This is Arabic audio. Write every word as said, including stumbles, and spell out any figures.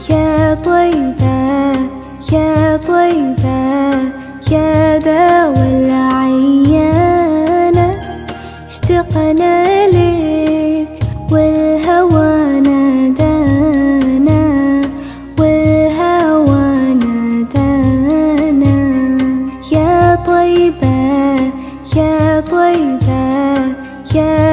يا طيبة يا طيبة يا دوا العيانة، اشتقنا لك والهوى نادانا، والهوى نادانا. يا طيبة يا طيبة يا